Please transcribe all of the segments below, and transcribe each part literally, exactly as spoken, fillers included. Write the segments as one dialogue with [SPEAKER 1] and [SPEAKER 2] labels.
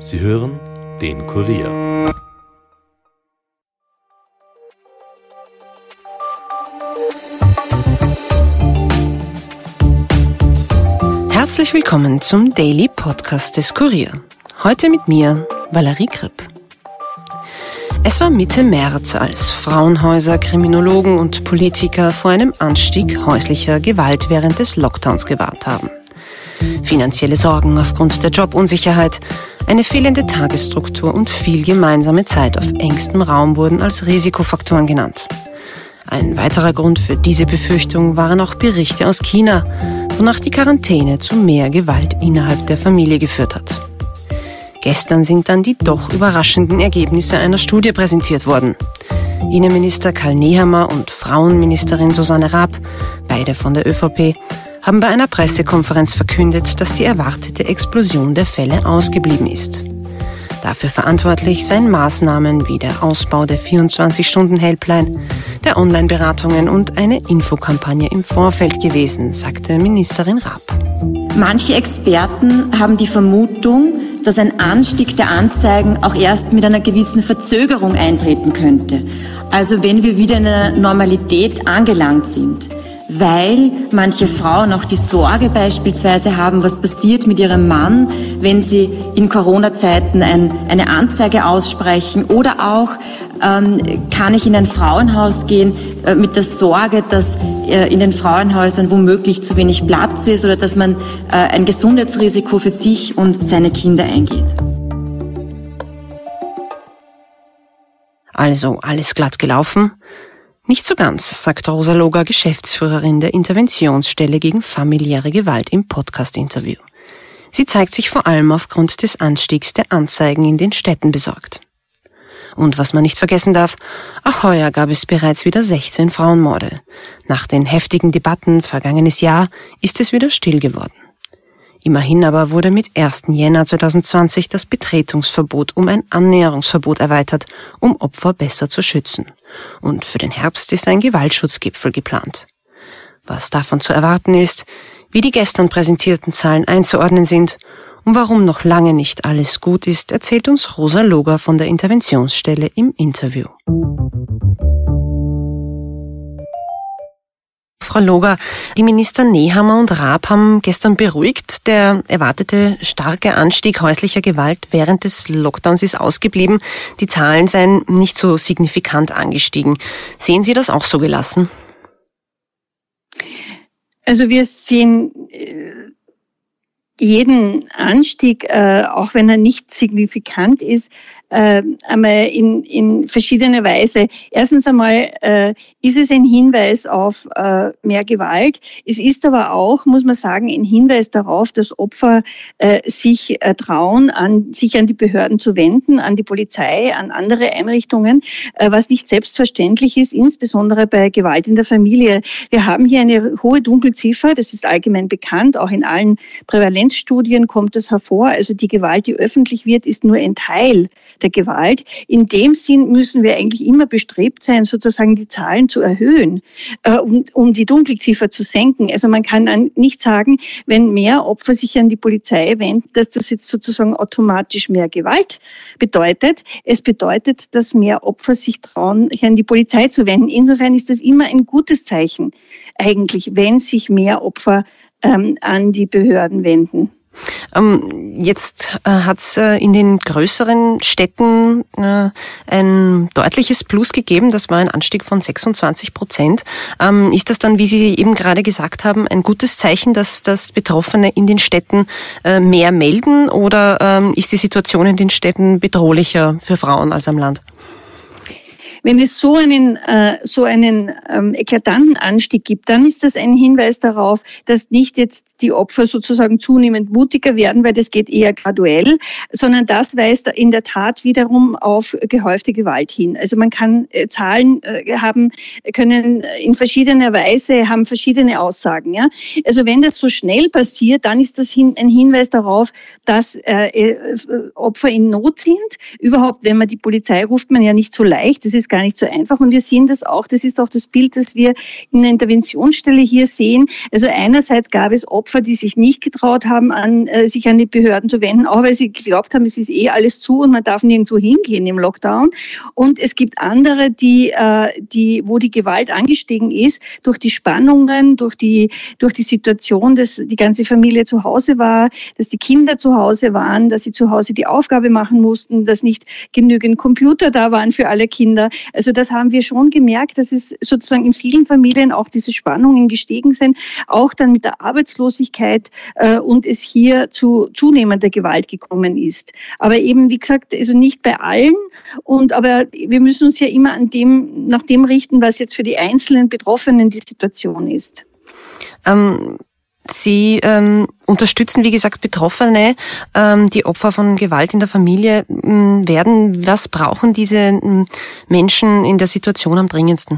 [SPEAKER 1] Sie hören den Kurier.
[SPEAKER 2] Herzlich willkommen zum Daily Podcast des Kurier. Heute mit mir, Valerie Kripp. Es war Mitte März, als Frauenhäuser, Kriminologen und Politiker vor einem Anstieg häuslicher Gewalt während des Lockdowns gewarnt haben. Finanzielle Sorgen aufgrund der Jobunsicherheit, eine fehlende Tagesstruktur und viel gemeinsame Zeit auf engstem Raum wurden als Risikofaktoren genannt. Ein weiterer Grund für diese Befürchtung waren auch Berichte aus China, wonach die Quarantäne zu mehr Gewalt innerhalb der Familie geführt hat. Gestern sind dann die doch überraschenden Ergebnisse einer Studie präsentiert worden. Innenminister Karl Nehammer und Frauenministerin Susanne Raab, beide von der ÖVP, haben bei einer Pressekonferenz verkündet, dass die erwartete Explosion der Fälle ausgeblieben ist. Dafür verantwortlich seien Maßnahmen wie der Ausbau der vierundzwanzig-Stunden-Helpline, der Online-Beratungen und eine Infokampagne im Vorfeld gewesen, sagte Ministerin Raab.
[SPEAKER 3] Manche Experten haben die Vermutung, dass ein Anstieg der Anzeigen auch erst mit einer gewissen Verzögerung eintreten könnte. Also wenn wir wieder in einer Normalität angelangt sind. Weil manche Frauen auch die Sorge beispielsweise haben, was passiert mit ihrem Mann, wenn sie in Corona-Zeiten ein, eine Anzeige aussprechen. Oder auch, ähm, kann ich in ein Frauenhaus gehen äh, mit der Sorge, dass äh, in den Frauenhäusern womöglich zu wenig Platz ist oder dass man äh, ein Gesundheitsrisiko für sich und seine Kinder eingeht.
[SPEAKER 2] Also alles glatt gelaufen? Nicht so ganz, sagt Rosa Loger, Geschäftsführerin der Interventionsstelle gegen familiäre Gewalt im Podcast-Interview. Sie zeigt sich vor allem aufgrund des Anstiegs der Anzeigen in den Städten besorgt. Und was man nicht vergessen darf, auch heuer gab es bereits wieder sechzehn Frauenmorde. Nach den heftigen Debatten vergangenes Jahr ist es wieder still geworden. Immerhin aber wurde mit ersten Jänner zweitausendzwanzig das Betretungsverbot um ein Annäherungsverbot erweitert, um Opfer besser zu schützen. Und für den Herbst ist ein Gewaltschutzgipfel geplant. Was davon zu erwarten ist, wie die gestern präsentierten Zahlen einzuordnen sind und warum noch lange nicht alles gut ist, erzählt uns Rosa Loger von der Interventionsstelle im Interview. Frau Loger, die Minister Nehammer und Raab haben gestern beruhigt, der erwartete starke Anstieg häuslicher Gewalt während des Lockdowns ist ausgeblieben. Die Zahlen seien nicht so signifikant angestiegen. Sehen Sie das auch so gelassen?
[SPEAKER 4] Also wir sehen äh, jeden Anstieg, äh, auch wenn er nicht signifikant ist, äh, einmal in, in verschiedene Weise. Erstens einmal äh, ist es ein Hinweis auf äh, mehr Gewalt. Es ist aber auch, muss man sagen, ein Hinweis darauf, dass Opfer äh, sich äh, trauen, an, sich an die Behörden zu wenden, an die Polizei, an andere Einrichtungen, äh, was nicht selbstverständlich ist, insbesondere bei Gewalt in der Familie. Wir haben hier eine hohe Dunkelziffer, das ist allgemein bekannt, auch in allen Prävalenzstudien kommt das hervor. Also die Gewalt, die öffentlich wird, ist nur ein Teil der Gewalt. In dem Sinn müssen wir eigentlich immer bestrebt sein, sozusagen die Zahlen zu erhöhen, äh, um, um die Dunkelziffer zu senken. Also man kann dann nicht sagen, wenn mehr Opfer sich an die Polizei wenden, dass das jetzt sozusagen automatisch mehr Gewalt bedeutet. Es bedeutet, dass mehr Opfer sich trauen, sich an die Polizei zu wenden. Insofern ist das immer ein gutes Zeichen eigentlich, wenn sich mehr Opfer ähm, an die Behörden wenden.
[SPEAKER 2] Ähm, jetzt äh, hat es äh, in den größeren Städten äh, ein deutliches Plus gegeben. Das war ein Anstieg von sechsundzwanzig Prozent. Ähm, ist das dann, wie Sie eben gerade gesagt haben, ein gutes Zeichen, dass, dass Betroffene in den Städten äh, mehr melden? Oder ähm, ist die Situation in den Städten bedrohlicher für Frauen als am Land?
[SPEAKER 4] Wenn es so einen äh, so einen ähm, eklatanten Anstieg gibt, dann ist das ein Hinweis darauf, dass nicht jetzt die Opfer sozusagen zunehmend mutiger werden, weil das geht eher graduell, sondern das weist in der Tat wiederum auf gehäufte Gewalt hin. Also man kann äh, Zahlen äh, haben, können in verschiedener Weise, haben verschiedene Aussagen. Ja? Also wenn das so schnell passiert, dann ist das hin, ein Hinweis darauf, dass äh, Opfer in Not sind. Überhaupt, wenn man die Polizei ruft, man ja nicht so leicht. Das ist gar nicht so einfach. Und wir sehen das auch, das ist auch das Bild, das wir in der Interventionsstelle hier sehen. Also einerseits gab es Opfer, die sich nicht getraut haben, an, äh, sich an die Behörden zu wenden, auch weil sie geglaubt haben, es ist eh alles zu und man darf nirgendwo hingehen im Lockdown. Und es gibt andere, die, äh, die, wo die Gewalt angestiegen ist durch die Spannungen, durch die, durch die Situation, dass die ganze Familie zu Hause war, dass die Kinder zu Hause waren, dass sie zu Hause die Aufgabe machen mussten, dass nicht genügend Computer da waren für alle Kinder. Also das haben wir schon gemerkt, dass es sozusagen in vielen Familien auch diese Spannungen gestiegen sind, auch dann mit der Arbeitslosigkeit äh, und es hier zu zunehmender Gewalt gekommen ist. Aber eben, wie gesagt, also nicht bei allen. Und aber wir müssen uns ja immer an dem, nach dem richten, was jetzt für die einzelnen Betroffenen die Situation ist.
[SPEAKER 2] Ähm, Sie ähm, unterstützen, wie gesagt, Betroffene, ähm, die Opfer von Gewalt in der Familie ähm, werden. Was brauchen diese ähm, Menschen in der Situation am dringendsten?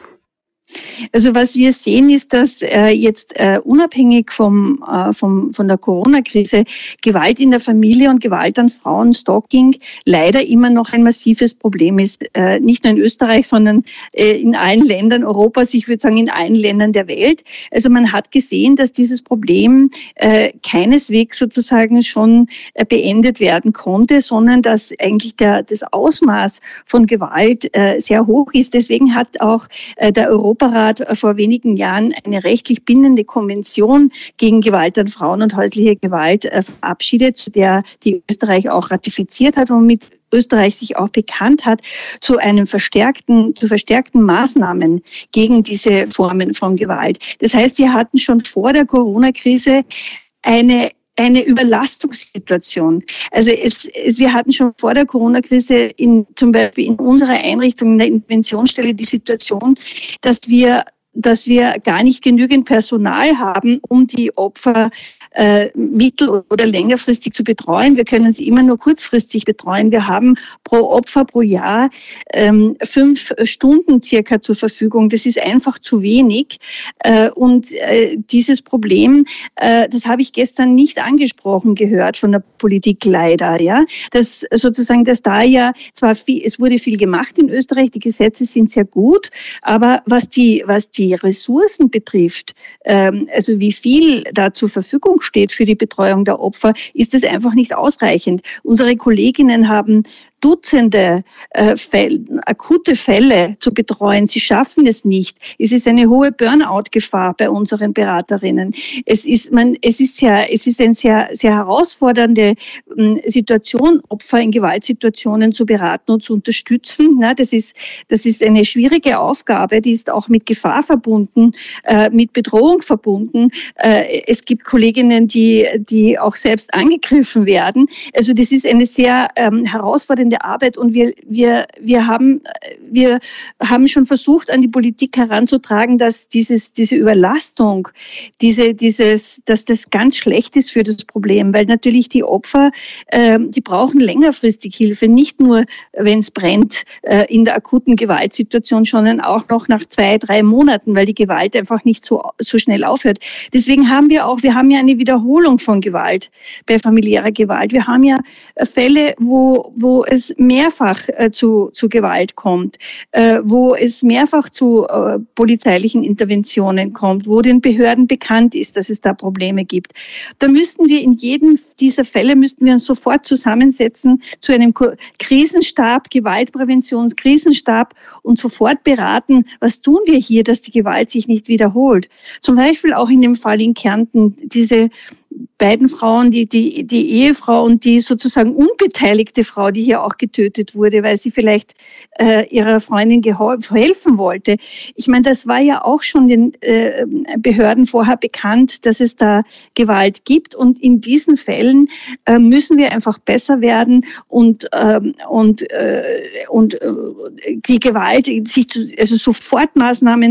[SPEAKER 4] Also was wir sehen, ist, dass äh, jetzt äh, unabhängig vom, äh, vom, von der Corona-Krise Gewalt in der Familie und Gewalt an Frauen, Stalking, leider immer noch ein massives Problem ist. Äh, nicht nur in Österreich, sondern äh, in allen Ländern Europas, ich würde sagen in allen Ländern der Welt. Also man hat gesehen, dass dieses Problem äh, keineswegs sozusagen schon äh, beendet werden konnte, sondern dass eigentlich der, das Ausmaß von Gewalt äh, sehr hoch ist. Deswegen hat auch äh, der Europa Rat vor wenigen Jahren eine rechtlich bindende Konvention gegen Gewalt an Frauen und häusliche Gewalt verabschiedet, zu der die Österreich auch ratifiziert hat, womit Österreich sich auch bekannt hat zu einem verstärkten, zu verstärkten Maßnahmen gegen diese Formen von Gewalt. Das heißt, wir hatten schon vor der Corona-Krise eine eine Überlastungssituation. Also es, es, wir hatten schon vor der Corona-Krise in, zum Beispiel in unserer Einrichtung, in der Interventionsstelle die Situation, dass wir, dass wir gar nicht genügend Personal haben, um die Opfer äh, mittel- oder längerfristig zu betreuen. Wir können sie immer nur kurzfristig betreuen. Wir haben pro Opfer pro Jahr ähm, fünf Stunden circa zur Verfügung. Das ist einfach zu wenig. Äh, und äh, dieses Problem, äh, das habe ich gestern nicht angesprochen gehört von der Politik leider. Ja, dass sozusagen, dass da ja zwar viel, es wurde viel gemacht in Österreich, die Gesetze sind sehr gut, aber was die was die Ressourcen betrifft, ähm, also wie viel da zur Verfügung steht für die Betreuung der Opfer, ist es einfach nicht ausreichend. Unsere Kolleginnen haben Dutzende äh, Fälle, akute Fälle zu betreuen. Sie schaffen es nicht. Es ist eine hohe Burnout-Gefahr bei unseren Beraterinnen. Es ist, man, es ist sehr, es ist eine sehr, sehr herausfordernde ähm, Situation, Opfer in Gewaltsituationen zu beraten und zu unterstützen. Na, das ist, das ist eine schwierige Aufgabe. Die ist auch mit Gefahr verbunden, äh, mit Bedrohung verbunden. Äh, es gibt Kolleginnen, die, die auch selbst angegriffen werden. Also das ist eine sehr ähm, herausfordernde Arbeit und wir, wir, wir haben, wir haben schon versucht, an die Politik heranzutragen, dass dieses, diese Überlastung, diese, dieses, dass das ganz schlecht ist für das Problem, weil natürlich die Opfer, äh, die brauchen längerfristig Hilfe, nicht nur, wenn es brennt, äh, in der akuten Gewaltsituation, sondern auch noch nach zwei, drei Monaten, weil die Gewalt einfach nicht so, so schnell aufhört. Deswegen haben wir auch, wir haben ja eine Wiederholung von Gewalt bei familiärer Gewalt. Wir haben ja Fälle, wo, wo es mehrfach äh, zu, zu Gewalt kommt, äh, wo es mehrfach zu äh, polizeilichen Interventionen kommt, wo den Behörden bekannt ist, dass es da Probleme gibt. Da müssten wir in jedem dieser Fälle, müssten wir uns sofort zusammensetzen zu einem Krisenstab, Gewaltpräventionskrisenstab und sofort beraten, was tun wir hier, dass die Gewalt sich nicht wiederholt. Zum Beispiel auch in dem Fall in Kärnten, diese beiden Frauen, die, die, die Ehefrau und die sozusagen unbeteiligte Frau, die hier auch getötet wurde, weil sie vielleicht äh, ihrer Freundin helfen wollte. Ich meine, das war ja auch schon den äh, Behörden vorher bekannt, dass es da Gewalt gibt. Und in diesen Fällen äh, müssen wir einfach besser werden und, äh, und, äh, und äh, die Gewalt, sich zu, also Sofortmaßnahmen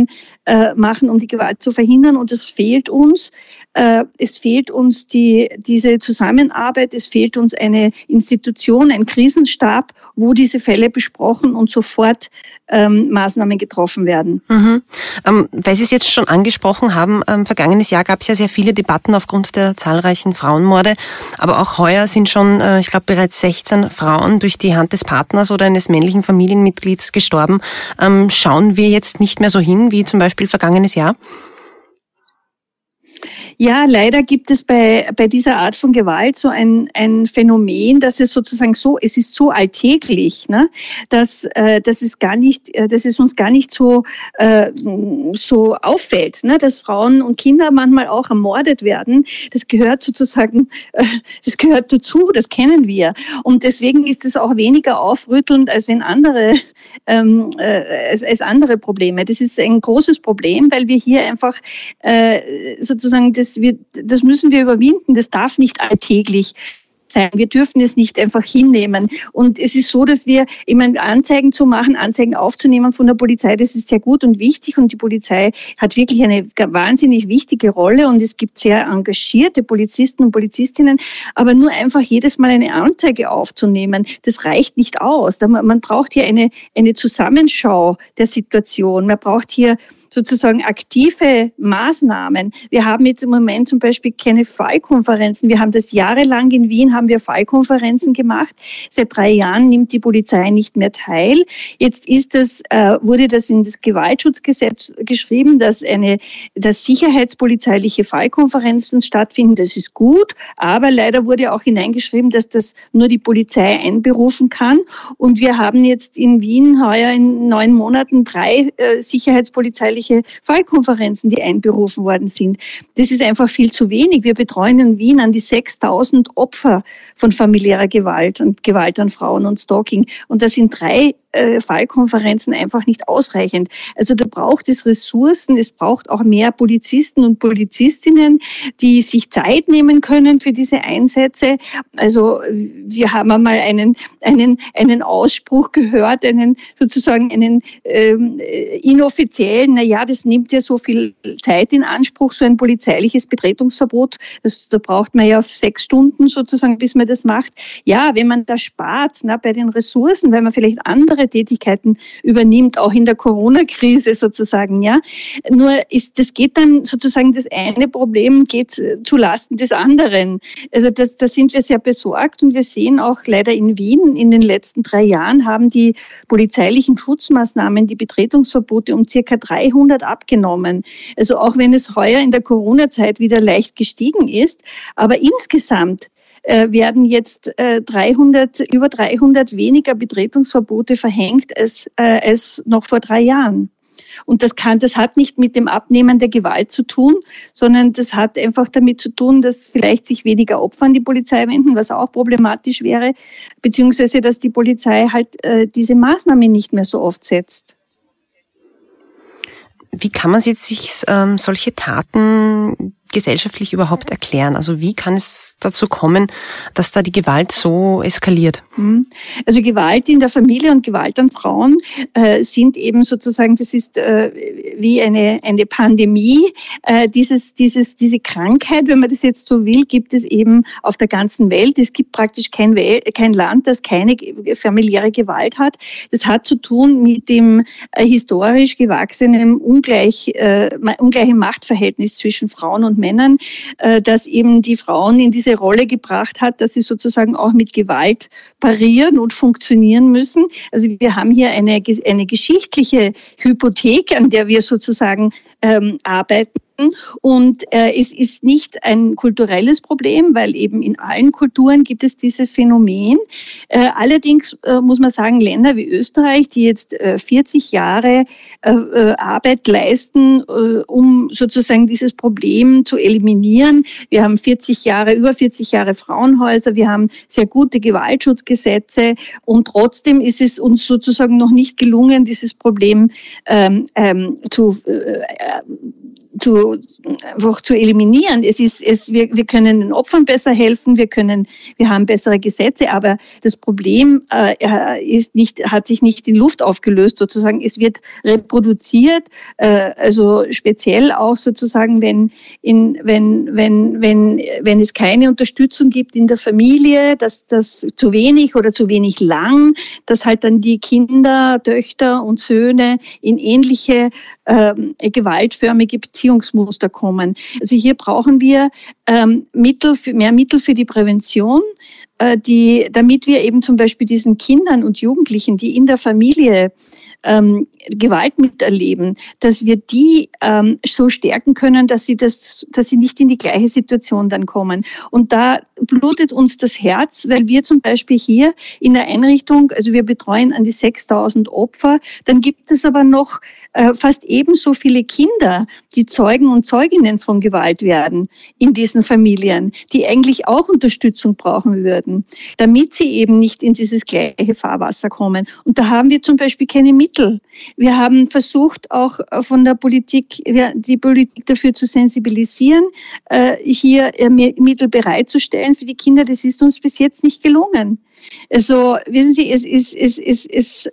[SPEAKER 4] äh, machen, um die Gewalt zu verhindern. Und es fehlt uns. Äh, es fehlt uns die, diese Zusammenarbeit. Es fehlt uns eine Institution, ein Krisenstab, wo diese Fälle besprochen und sofort ähm, Maßnahmen getroffen werden.
[SPEAKER 2] Mhm. Ähm, weil Sie es jetzt schon angesprochen haben, ähm, vergangenes Jahr gab es ja sehr viele Debatten aufgrund der zahlreichen Frauenmorde, aber auch heuer sind schon, äh, ich glaube, bereits sechzehn Frauen durch die Hand des Partners oder eines männlichen Familienmitglieds gestorben. Ähm, schauen wir jetzt nicht mehr so hin wie zum Beispiel vergangenes Jahr?
[SPEAKER 4] Ja, leider gibt es bei, bei dieser Art von Gewalt so ein, ein Phänomen, dass es sozusagen so, es ist so alltäglich, ne, dass, äh, dass es gar nicht, äh, dass es uns gar nicht so, äh, so auffällt, ne, dass Frauen und Kinder manchmal auch ermordet werden. Das gehört sozusagen, äh, das gehört dazu, das kennen wir. Und deswegen ist es auch weniger aufrüttelnd, als wenn andere, ähm, äh, als, als andere Probleme. Das ist ein großes Problem, weil wir hier einfach, äh, sozusagen das Das, wir, das müssen wir überwinden. Das darf nicht alltäglich sein. Wir dürfen es nicht einfach hinnehmen. Und es ist so, dass wir, ich meine, Anzeigen zu machen, Anzeigen aufzunehmen von der Polizei, das ist sehr gut und wichtig. Und die Polizei hat wirklich eine wahnsinnig wichtige Rolle. Und es gibt sehr engagierte Polizisten und Polizistinnen. Aber nur einfach jedes Mal eine Anzeige aufzunehmen, das reicht nicht aus. Man braucht hier eine, eine Zusammenschau der Situation. Man braucht hier sozusagen aktive Maßnahmen. Wir haben jetzt im Moment zum Beispiel keine Fallkonferenzen. Wir haben das jahrelang in Wien, haben wir Fallkonferenzen gemacht. Seit drei Jahren nimmt die Polizei nicht mehr teil. Jetzt ist das, äh, wurde das in das Gewaltschutzgesetz geschrieben, dass eine, dass sicherheitspolizeiliche Fallkonferenzen stattfinden. Das ist gut, aber leider wurde auch hineingeschrieben, dass das nur die Polizei einberufen kann. Und wir haben jetzt in Wien heuer in neun Monaten drei äh, sicherheitspolizeiliche Fallkonferenzen, die einberufen worden sind. Das ist einfach viel zu wenig. Wir betreuen in Wien an die sechstausend Opfer von familiärer Gewalt und Gewalt an Frauen und Stalking. Und das sind drei äh, Fallkonferenzen einfach nicht ausreichend. Also da braucht es Ressourcen, es braucht auch mehr Polizisten und Polizistinnen, die sich Zeit nehmen können für diese Einsätze. Also wir haben einmal einen, einen, einen Ausspruch gehört, einen sozusagen einen ähm, inoffiziellen, naja, ja, das nimmt ja so viel Zeit in Anspruch, so ein polizeiliches Betretungsverbot. Das, da braucht man ja sechs Stunden sozusagen, bis man das macht. Ja, wenn man da spart, na, bei den Ressourcen, weil man vielleicht andere Tätigkeiten übernimmt, auch in der Corona-Krise sozusagen, ja. Nur ist, das geht dann sozusagen, das eine Problem geht zu Lasten des anderen. Also das, da sind wir sehr besorgt und wir sehen auch leider in Wien in den letzten drei Jahren haben die polizeilichen Schutzmaßnahmen, die Betretungsverbote um circa dreihundert abgenommen. Also auch wenn es heuer in der Corona-Zeit wieder leicht gestiegen ist, aber insgesamt äh, werden jetzt äh, dreihundert, über dreihundert weniger Betretungsverbote verhängt als, äh, als noch vor drei Jahren. Und das kann, das hat nicht mit dem Abnehmen der Gewalt zu tun, sondern das hat einfach damit zu tun, dass vielleicht sich weniger Opfer an die Polizei wenden, was auch problematisch wäre, beziehungsweise dass die Polizei halt äh, diese Maßnahmen nicht mehr so oft setzt.
[SPEAKER 2] Wie kann man jetzt sich ähm, solche Taten gesellschaftlich überhaupt erklären? Also wie kann es dazu kommen, dass da die Gewalt so eskaliert?
[SPEAKER 4] Also Gewalt in der Familie und Gewalt an Frauen äh, sind eben sozusagen, das ist äh, wie eine eine Pandemie. Äh, dieses dieses diese Krankheit, wenn man das jetzt so will, gibt es eben auf der ganzen Welt. Es gibt praktisch kein Wel- kein Land, das keine familiäre Gewalt hat. Das hat zu tun mit dem äh, historisch gewachsenen ungleich äh, ungleichen Machtverhältnis zwischen Frauen und Männern, äh, das eben die Frauen in diese Rolle gebracht hat, dass sie sozusagen auch mit Gewalt parieren und funktionieren müssen. Also wir haben hier eine, eine geschichtliche Hypothek, an der wir sozusagen ähm, arbeiten. Und äh, es ist nicht ein kulturelles Problem, weil eben in allen Kulturen gibt es dieses Phänomen. Äh, allerdings äh, muss man sagen, Länder wie Österreich, die jetzt äh, vierzig Jahre äh, äh, Arbeit leisten, äh, um sozusagen dieses Problem zu eliminieren. Wir haben vierzig Jahre, über vierzig Jahre Frauenhäuser, wir haben sehr gute Gewaltschutzgesetze und trotzdem ist es uns sozusagen noch nicht gelungen, dieses Problem ähm, ähm, zu äh, zu, einfach zu eliminieren. Es ist, es, wir, wir können den Opfern besser helfen, wir können, wir haben bessere Gesetze, aber das Problem äh, ist nicht, hat sich nicht in Luft aufgelöst sozusagen. Es wird reproduziert, äh, also speziell auch sozusagen, wenn, in, wenn, wenn, wenn, wenn es keine Unterstützung gibt in der Familie, dass das zu wenig oder zu wenig lang, dass halt dann die Kinder, Töchter und Söhne in ähnliche ähm, gewaltförmige Beziehungsmuster kommen. Also hier brauchen wir ähm, Mittel für, mehr Mittel für die Prävention, äh, die, damit wir eben zum Beispiel diesen Kindern und Jugendlichen, die in der Familie ähm, Gewalt miterleben, dass wir die ähm, so stärken können, dass sie das, dass sie nicht in die gleiche Situation dann kommen. Und da blutet uns das Herz, weil wir zum Beispiel hier in der Einrichtung, also wir betreuen an die sechstausend Opfer, dann gibt es aber noch äh, fast ebenso viele Kinder, die Zeugen und Zeuginnen von Gewalt werden in diesen Familien, die eigentlich auch Unterstützung brauchen würden, damit sie eben nicht in dieses gleiche Fahrwasser kommen. Und da haben wir zum Beispiel keine Mittel. Wir haben versucht, auch von der Politik, die Politik dafür zu sensibilisieren, hier Mittel bereitzustellen für die Kinder. Das ist uns bis jetzt nicht gelungen. Also, wissen Sie, es, es, es, es, es,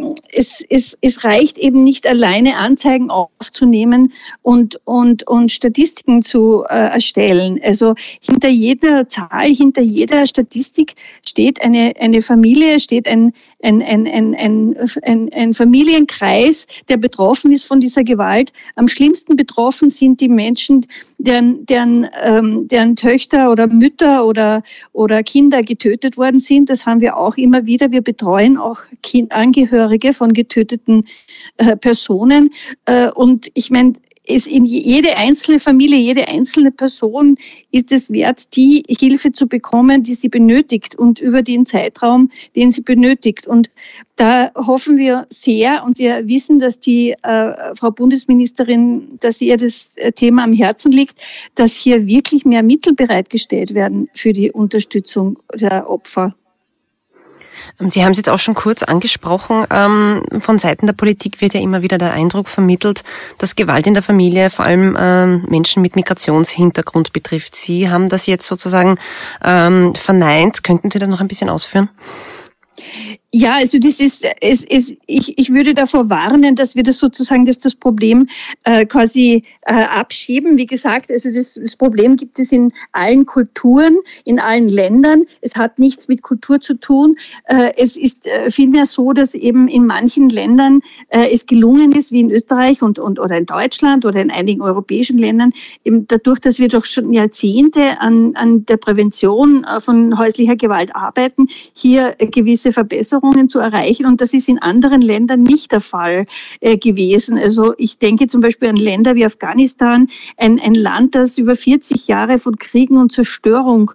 [SPEAKER 4] es, es, es reicht eben nicht alleine, Anzeigen aufzunehmen und, und, und Statistiken zu äh, erstellen. Also, hinter jeder Zahl, hinter jeder Statistik steht eine, eine Familie, steht ein, ein, ein, ein, ein, ein, ein Familienkreis, der betroffen ist von dieser Gewalt. Am schlimmsten betroffen sind die Menschen, deren, deren, ähm, deren Töchter oder Mütter oder, oder Kinder getötet worden sind. Das haben wir auch immer wieder. Wir betreuen auch kind- Angehörige von getöteten äh, Personen. Äh, und ich meine, es in jede einzelne Familie, jede einzelne Person ist es wert, die Hilfe zu bekommen, die sie benötigt und über den Zeitraum, den sie benötigt. Und da hoffen wir sehr und wir wissen, dass die äh, Frau Bundesministerin, dass ihr das Thema am Herzen liegt, dass hier wirklich mehr Mittel bereitgestellt werden für die Unterstützung der Opfer.
[SPEAKER 2] Sie haben es jetzt auch schon kurz angesprochen. Ähm, von Seiten der Politik wird ja immer wieder der Eindruck vermittelt, dass Gewalt in der Familie vor allem ähm, Menschen mit Migrationshintergrund betrifft. Sie haben das jetzt sozusagen ähm, verneint. Könnten Sie das noch ein bisschen ausführen?
[SPEAKER 4] Ja, also das ist, es, es, ich, ich würde davor warnen, dass wir das sozusagen, dass das Problem äh, quasi äh, abschieben. Wie gesagt, also das, das Problem gibt es in allen Kulturen, in allen Ländern. Es hat nichts mit Kultur zu tun. Äh, es ist äh, vielmehr so, dass eben in manchen Ländern äh, es gelungen ist, wie in Österreich und, und oder in Deutschland oder in einigen europäischen Ländern, eben dadurch, dass wir doch schon Jahrzehnte an, an der Prävention äh, von häuslicher Gewalt arbeiten, hier äh, gewisse Verbesserungen zu erreichen. Und das ist in anderen Ländern nicht der Fall äh, gewesen. Also ich denke zum Beispiel an Länder wie Afghanistan, ein, ein Land, das über vierzig Jahre von Kriegen und Zerstörung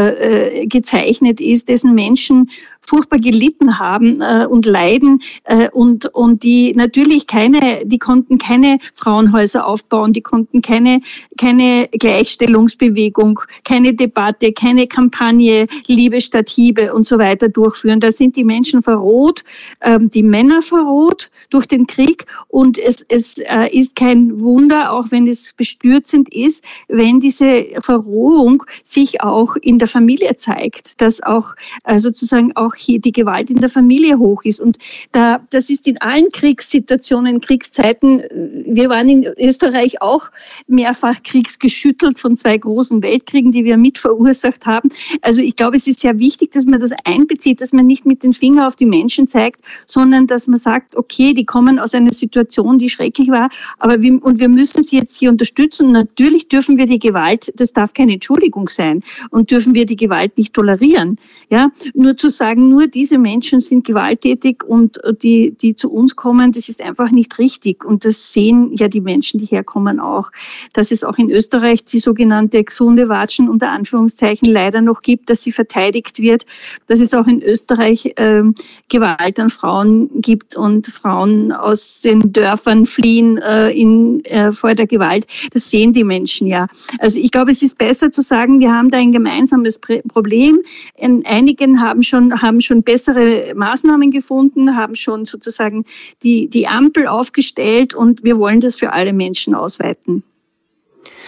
[SPEAKER 4] äh, gezeichnet ist, dessen Menschen furchtbar gelitten haben äh, und leiden äh, und und die natürlich keine, die konnten keine Frauenhäuser aufbauen, die konnten keine keine Gleichstellungsbewegung, keine Debatte, keine Kampagne Liebe statt Hiebe und so weiter durchführen. Da sind die Menschen verroht, ähm, die Männer verroht durch den Krieg und es es äh, ist kein Wunder, auch wenn es bestürzend ist, wenn diese Verrohung sich auch in der Familie zeigt, dass auch äh, sozusagen auch hier die Gewalt in der Familie hoch ist. Und da, das ist in allen Kriegssituationen, Kriegszeiten, wir waren in Österreich auch mehrfach kriegsgeschüttelt von zwei großen Weltkriegen, die wir mit verursacht haben. Also ich glaube, es ist sehr wichtig, dass man das einbezieht, dass man nicht mit dem Finger auf die Menschen zeigt, sondern dass man sagt, okay, die kommen aus einer Situation, die schrecklich war, aber wir, und wir müssen sie jetzt hier unterstützen. Natürlich dürfen wir die Gewalt, das darf keine Entschuldigung sein, und dürfen wir die Gewalt nicht tolerieren. Ja, nur zu sagen, nur diese Menschen sind gewalttätig und die, die zu uns kommen, das ist einfach nicht richtig. Und das sehen ja die Menschen, die herkommen, auch. Dass es auch in Österreich die sogenannte gesunde Watschen unter Anführungszeichen leider noch gibt, dass sie verteidigt wird, dass es auch in Österreich äh, Gewalt an Frauen gibt und Frauen aus den Dörfern fliehen äh, in, äh, vor der Gewalt. Das sehen die Menschen ja. Also ich glaube, es ist besser zu sagen, wir haben da ein gemeinsames Problem. In einigen haben schon, haben schon bessere Maßnahmen gefunden, haben schon sozusagen die, die Ampel aufgestellt und wir wollen das für alle Menschen ausweiten.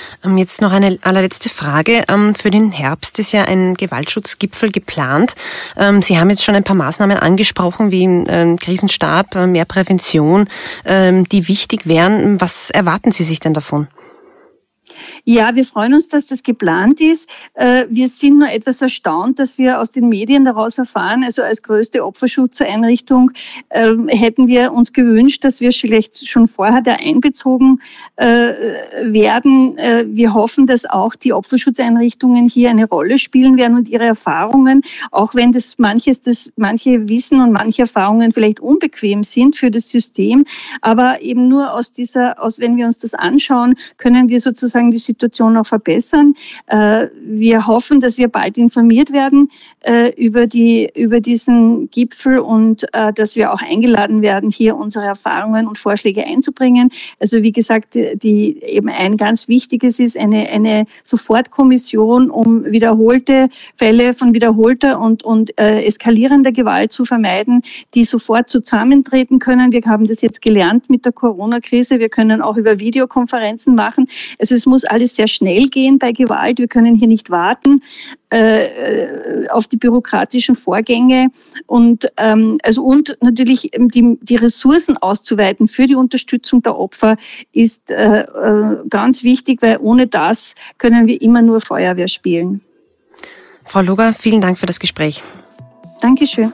[SPEAKER 2] Jetzt noch eine allerletzte Frage. Für den Herbst ist ja ein Gewaltschutzgipfel geplant. Sie haben jetzt schon ein paar Maßnahmen angesprochen, wie Krisenstab, mehr Prävention, die wichtig wären. Was erwarten Sie sich denn davon?
[SPEAKER 4] Ja, wir freuen uns, dass das geplant ist. Wir sind nur etwas erstaunt, dass wir aus den Medien daraus erfahren. Also als größte Opferschutzeinrichtung hätten wir uns gewünscht, dass wir vielleicht schon vorher da einbezogen werden. Wir hoffen, dass auch die Opferschutzeinrichtungen hier eine Rolle spielen werden und ihre Erfahrungen, auch wenn das manches, das manche Wissen und manche Erfahrungen vielleicht unbequem sind für das System, aber eben nur aus dieser, aus wenn wir uns das anschauen, können wir sozusagen die Situation auch verbessern. Wir hoffen, dass wir bald informiert werden über die, über diesen Gipfel und dass wir auch eingeladen werden, hier unsere Erfahrungen und Vorschläge einzubringen. Also wie gesagt, die eben ein ganz wichtiges ist eine, eine Sofortkommission, um wiederholte Fälle von wiederholter und, und äh, eskalierender Gewalt zu vermeiden, die sofort zusammentreten können. Wir haben das jetzt gelernt mit der Corona-Krise. Wir können auch über Videokonferenzen machen. Also es muss alles sehr schnell gehen bei Gewalt. Wir können hier nicht warten äh, auf die bürokratischen Vorgänge und ähm, also und natürlich die, die Ressourcen auszuweiten für die Unterstützung der Opfer ist äh, äh, ganz wichtig, weil ohne das können wir immer nur Feuerwehr spielen.
[SPEAKER 2] Frau Luger, vielen Dank für das Gespräch.
[SPEAKER 4] Dankeschön.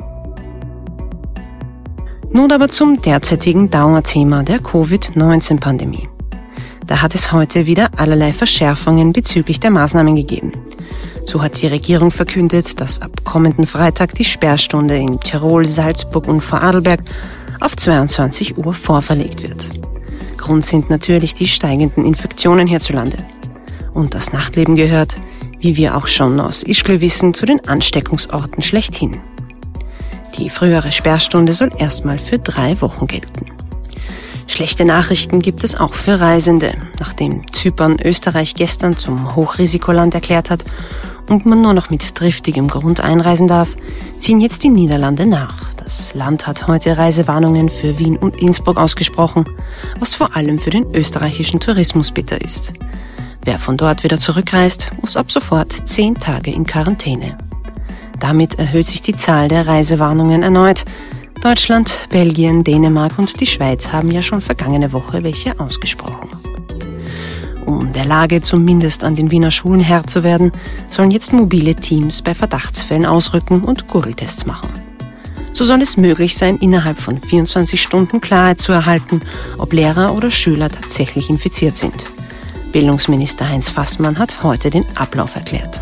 [SPEAKER 2] Nun aber zum derzeitigen Dauerthema der Covid neunzehn Pandemie. Da hat es heute wieder allerlei Verschärfungen bezüglich der Maßnahmen gegeben. So hat die Regierung verkündet, dass ab kommenden Freitag die Sperrstunde in Tirol, Salzburg und Vorarlberg auf zweiundzwanzig Uhr vorverlegt wird. Grund sind natürlich die steigenden Infektionen hierzulande. Und das Nachtleben gehört, wie wir auch schon aus Ischgl wissen, zu den Ansteckungsorten schlechthin. Die frühere Sperrstunde soll erstmal für drei Wochen gelten. Schlechte Nachrichten gibt es auch für Reisende. Nachdem Zypern Österreich gestern zum Hochrisikoland erklärt hat und man nur noch mit triftigem Grund einreisen darf, ziehen jetzt die Niederlande nach. Das Land hat heute Reisewarnungen für Wien und Innsbruck ausgesprochen, was vor allem für den österreichischen Tourismus bitter ist. Wer von dort wieder zurückreist, muss ab sofort zehn Tage in Quarantäne. Damit erhöht sich die Zahl der Reisewarnungen erneut. Deutschland, Belgien, Dänemark und die Schweiz haben ja schon vergangene Woche welche ausgesprochen. Um der Lage zumindest an den Wiener Schulen Herr zu werden, sollen jetzt mobile Teams bei Verdachtsfällen ausrücken und Gurgeltests machen. So soll es möglich sein, innerhalb von vierundzwanzig Stunden Klarheit zu erhalten, ob Lehrer oder Schüler tatsächlich infiziert sind. Bildungsminister Heinz Fassmann hat heute den Ablauf erklärt.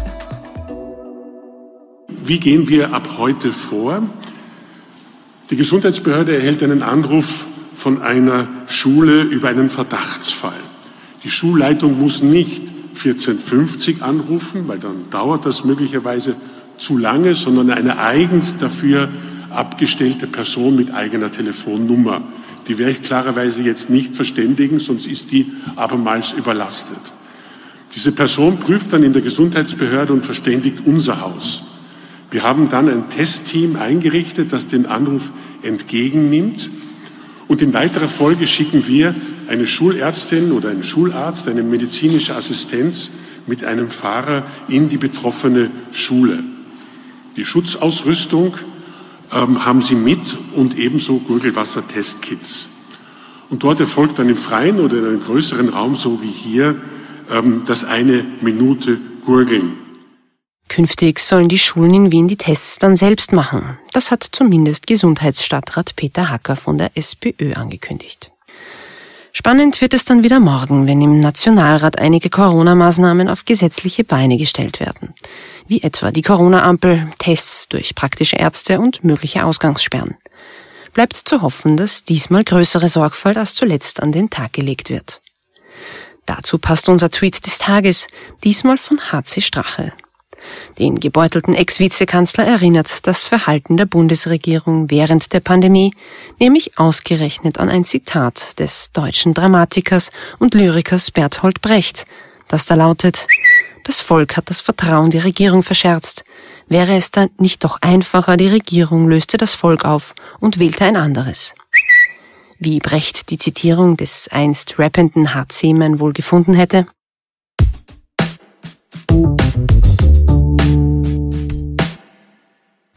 [SPEAKER 5] Wie gehen wir ab heute vor? Die Gesundheitsbehörde erhält einen Anruf von einer Schule über einen Verdachtsfall. Die Schulleitung muss nicht vierzehn fünfzig anrufen, weil dann dauert das möglicherweise zu lange, sondern eine eigens dafür abgestellte Person mit eigener Telefonnummer. Die werde ich klarerweise jetzt nicht verständigen, sonst ist die abermals überlastet. Diese Person prüft dann in der Gesundheitsbehörde und verständigt unser Haus. Wir haben dann ein Testteam eingerichtet, das den Anruf entgegennimmt. Und in weiterer Folge schicken wir eine Schulärztin oder einen Schularzt, eine medizinische Assistenz mit einem Fahrer in die betroffene Schule. Die Schutzausrüstung ähm, haben sie mit und ebenso Gurgelwasser-Testkits. Und dort erfolgt dann im Freien oder in einem größeren Raum, so wie hier, ähm, das eine Minute Gurgeln.
[SPEAKER 2] Künftig sollen die Schulen in Wien die Tests dann selbst machen. Das hat zumindest Gesundheitsstadtrat Peter Hacker von der SPÖ angekündigt. Spannend wird es dann wieder morgen, wenn im Nationalrat einige Corona-Maßnahmen auf gesetzliche Beine gestellt werden. Wie etwa die Corona-Ampel, Tests durch praktische Ärzte und mögliche Ausgangssperren. Bleibt zu hoffen, dass diesmal größere Sorgfalt als zuletzt an den Tag gelegt wird. Dazu passt unser Tweet des Tages, diesmal von H C Strache. Den gebeutelten Ex-Vizekanzler erinnert das Verhalten der Bundesregierung während der Pandemie, nämlich ausgerechnet an ein Zitat des deutschen Dramatikers und Lyrikers Bertolt Brecht, das da lautet: Das Volk hat das Vertrauen der Regierung verscherzt. Wäre es dann nicht doch einfacher, die Regierung löste das Volk auf und wählte ein anderes? Wie Brecht die Zitierung des einst rappenden H C-Man wohl gefunden hätte?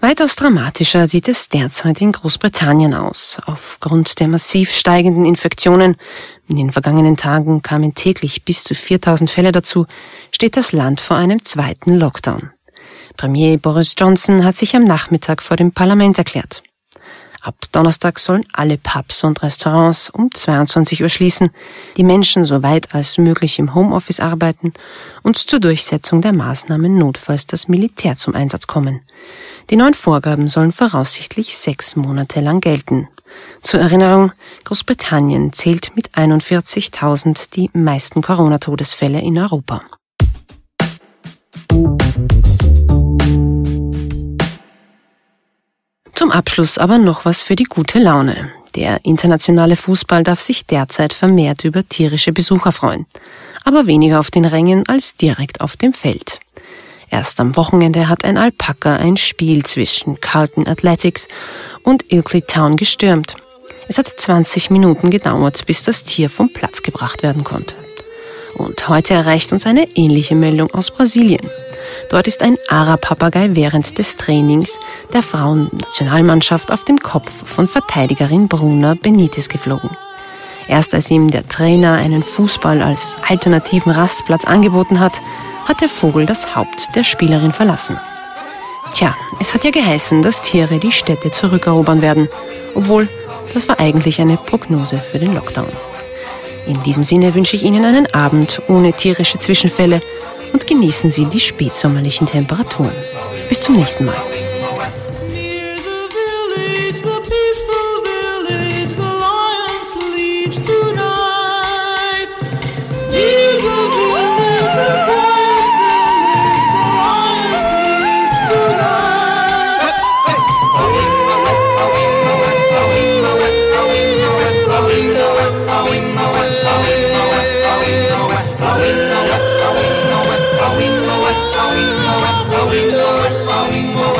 [SPEAKER 2] Weitaus dramatischer sieht es derzeit in Großbritannien aus. Aufgrund der massiv steigenden Infektionen, in den vergangenen Tagen kamen täglich bis zu viertausend Fälle dazu, steht das Land vor einem zweiten Lockdown. Premier Boris Johnson hat sich am Nachmittag vor dem Parlament erklärt. Ab Donnerstag sollen alle Pubs und Restaurants um zweiundzwanzig Uhr schließen, die Menschen so weit als möglich im Homeoffice arbeiten und zur Durchsetzung der Maßnahmen notfalls das Militär zum Einsatz kommen. Die neuen Vorgaben sollen voraussichtlich sechs Monate lang gelten. Zur Erinnerung, Großbritannien zählt mit einundvierzigtausend die meisten Corona-Todesfälle in Europa. Zum Abschluss aber noch was für die gute Laune. Der internationale Fußball darf sich derzeit vermehrt über tierische Besucher freuen, aber weniger auf den Rängen als direkt auf dem Feld. Erst am Wochenende hat ein Alpaka ein Spiel zwischen Carlton Athletics und Ilkley Town gestürmt. Es hat zwanzig Minuten gedauert, bis das Tier vom Platz gebracht werden konnte. Und heute erreicht uns eine ähnliche Meldung aus Brasilien. Dort ist ein Ara-Papagei während des Trainings der Frauennationalmannschaft auf dem Kopf von Verteidigerin Bruna Benitez geflogen. Erst als ihm der Trainer einen Fußball als alternativen Rastplatz angeboten hat, hat der Vogel das Haupt der Spielerin verlassen. Tja, es hat ja geheißen, dass Tiere die Städte zurückerobern werden, obwohl das war eigentlich eine Prognose für den Lockdown. In diesem Sinne wünsche ich Ihnen einen Abend ohne tierische Zwischenfälle und genießen Sie die spätsommerlichen Temperaturen. Bis zum nächsten Mal.
[SPEAKER 6] We know it, we know it, we know it, we know it.